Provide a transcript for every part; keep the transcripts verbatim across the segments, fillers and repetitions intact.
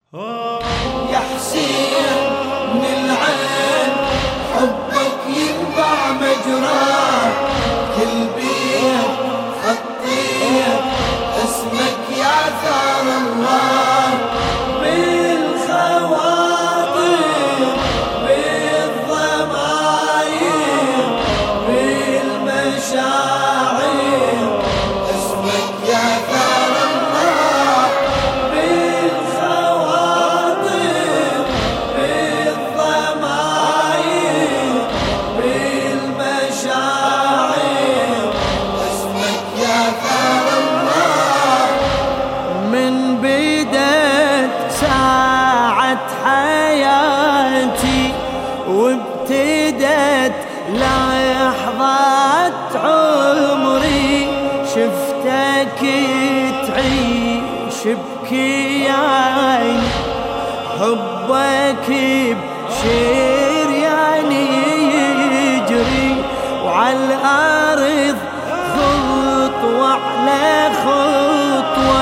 يا حسين من العين حبك ينبع مجراه، كل بيت خطيت اسمك يا ثار الله، بالخواطر بالضماير بالمشاعر اسمك يا ثار الله، بالخواطر بالضماير بالمشاعر اسمك يا ثار الله. من بدت ساعة حياتي وابتدت لحظات عمري، شفتك تعيش بكياني، حبك بشرياني يجري، وعالأرض خطوة على خطوة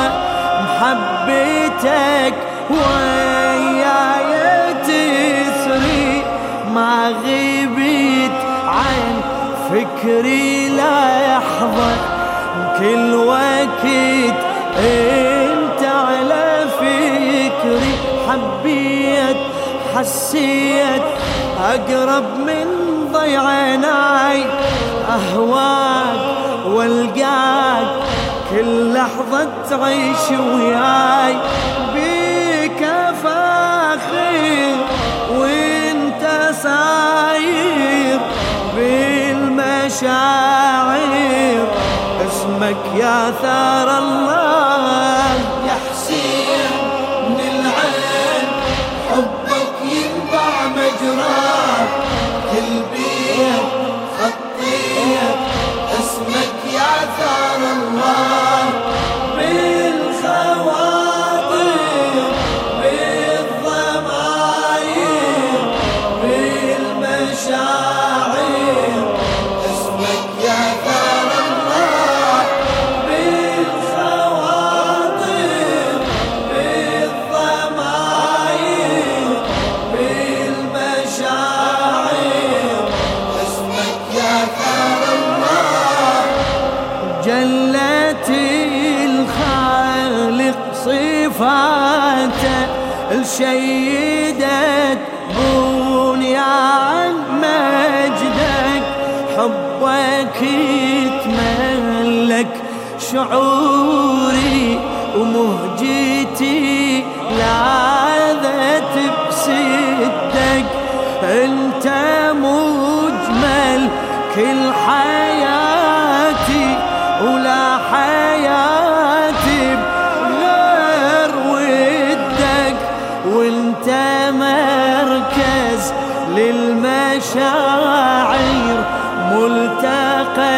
محبتك وياي تسري، ما غبت عن فكري لحظة، كل وقت انت على فكري، حبيت حسيت اقرب من ضي عيناي، اهواك والقاك كل لحظة تعيش وياي، بيك فاخر وانت ساير بالمشاعر اسمك يا ثار الله. يا حسين من العين حبك ينبع مجراه، كل بيت خطيت اسمك يا ثار الله، بالخواطر بالضماير بالمشاعر اسمك يا ثار الله، بالخواطر بالضماير بالمشاعر اسمك يا ثار الله. جلت الخالق صفاته الشيدت بنيان مجدك، حبك يتملك شعوري ومهجتي لاذت بسدك، انت مجمل كل حياتي ولا حياتي بغير ودك، وانت مركز للمشاعر ملتقى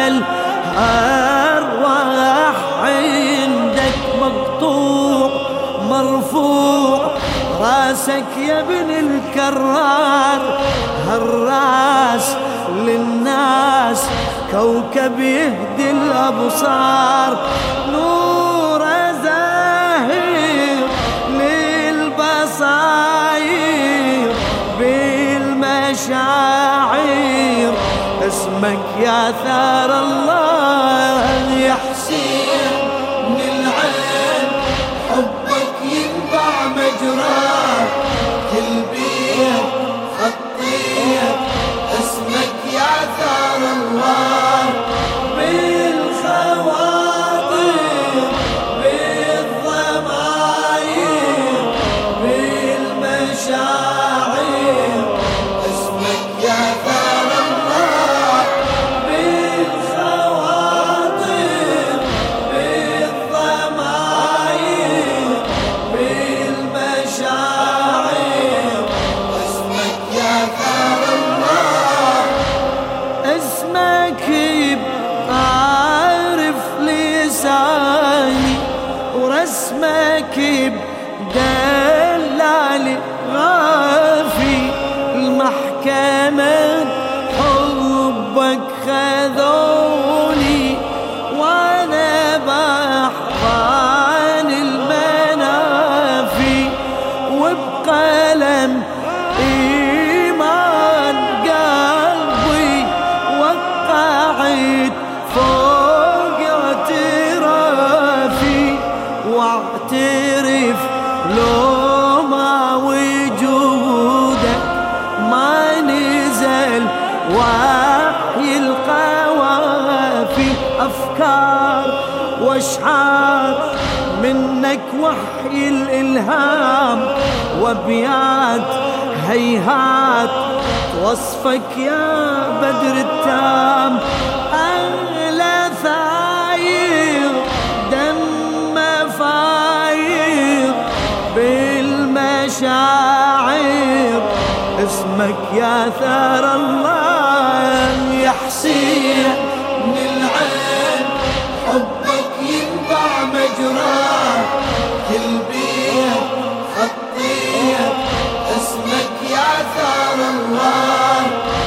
الأرواح عندك، مقطوع مرفوع راسك يا ابن الكرار، هالراس للناس كوكب يهدي الأبصار، نور زاهر للبصاير بالمشاعر اسمك يا ثار الله. يا حسين من العين حبك ينبع مجراه، كل بيت خطيت اسمك يا ثار الله، بالخواطر بالضماير بالمشاعر اسمك يا ثار الله، بالخواطر بالضماير بالمشاعر اسمك يا ثار الله. اسمك بطارف لساني ورسمك بدلالي غافي، المحكمة حبك خذوني وانا بحضان المنافي، و لو ما وجودك ما نزل وحي القوافي أفكار واشعار منك وحي الإلهام وابيات هيهات وصفك يا بدر التام أغلى ثاير دم فاير بالمشاعر اسمك يا ثار الله يا حسين من العين حبك ينبع مجراه كل بيت خطيت اسمك يا ثار الله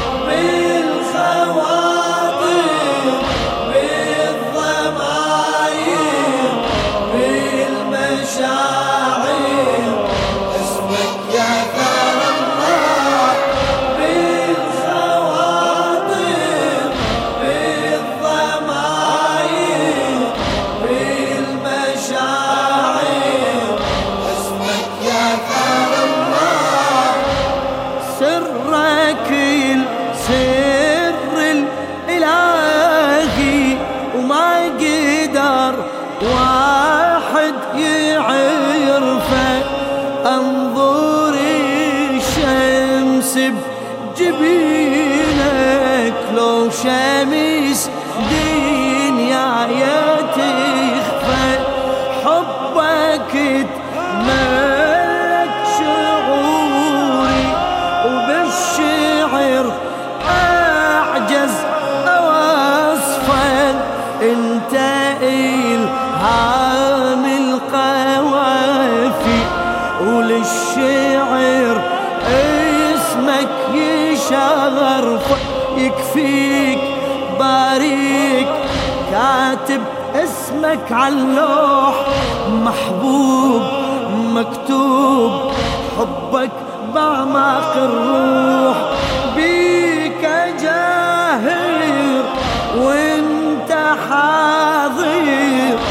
بالخواطر بالضماير بالمشاعر اسمك يا ثار الله بالخواطر بالضماير بالمشاعر اسمك يا ثار الله سرك السر الإلهي وما قدر واحد يعرفه انظر الشمس بجبينك لو شمس دنيا تخفى حبك تملك شعوري وبالشعر أعجز أوصفه انت إلهام القوافي وللشعر اسمك يشرف يكفيك باريك كاتب اسمك عاللوح محبوب مكتوب حبك بعمق الروح بيك جاهر وانت حاضر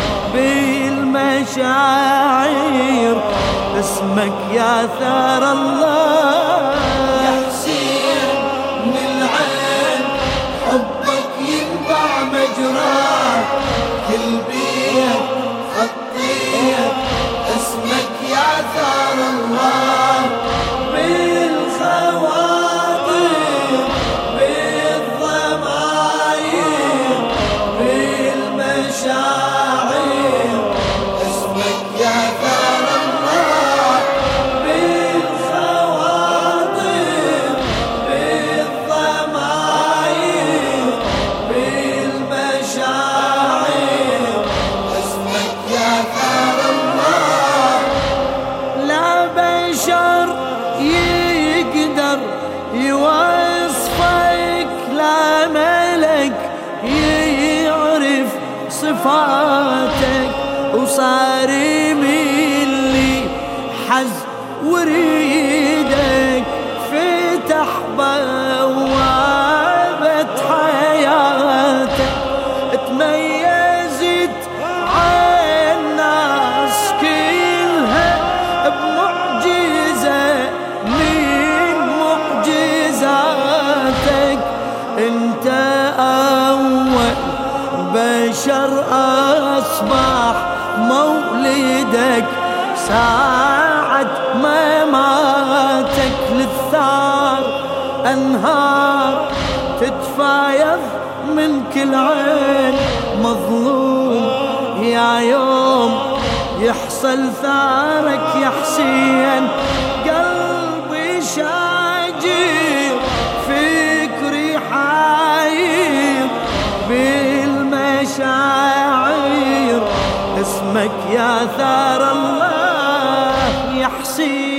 بالمشاعر اسمك يا ثار الله يا حسين من العين حبك ينبع مجراه كل بيت خطيت اسمك يا ثار الله بالخواطر بالضماير بالمشاعر اسمك يا ثار الله بالخواطر بالضماير بالمشاعر اسمك يا ثار الله لا بشر يقدر يوصفك لا ملك يعرف صفاتك وصار يملي حز وريدك فتح بوابة حياتك تميزت عن الناس كلها بمعجزة من معجزاتك انت اول بشر اصبح مولدك ساعة ما ماتك للثار انهار تتفايض من كل عين مظلوم يا يوم يحصل ثارك يا حسين قلبي شاجر فكري حاير بالمشاعر اسمك يا ثار الله يا حسين